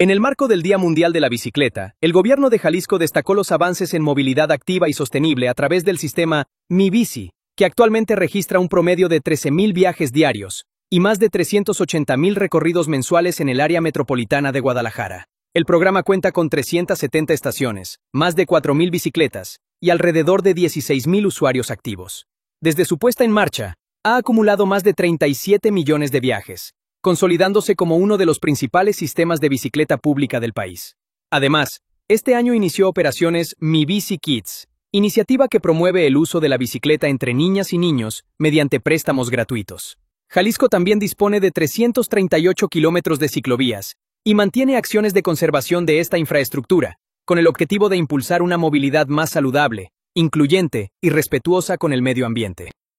En el marco del Día Mundial de la Bicicleta, el gobierno de Jalisco destacó los avances en movilidad activa y sostenible a través del sistema Mi Bici, que actualmente registra un promedio de 13,000 viajes diarios y más de 380,000 recorridos mensuales en el área metropolitana de Guadalajara. El programa cuenta con 370 estaciones, más de 4,000 bicicletas y alrededor de 16,000 usuarios activos. Desde su puesta en marcha, ha acumulado más de 37 millones de viajes, consolidándose como uno de los principales sistemas de bicicleta pública del país. Además, este año inició operaciones Mi Bici Kids, iniciativa que promueve el uso de la bicicleta entre niñas y niños mediante préstamos gratuitos. Jalisco también dispone de 338 kilómetros de ciclovías y mantiene acciones de conservación de esta infraestructura, con el objetivo de impulsar una movilidad más saludable, incluyente y respetuosa con el medio ambiente.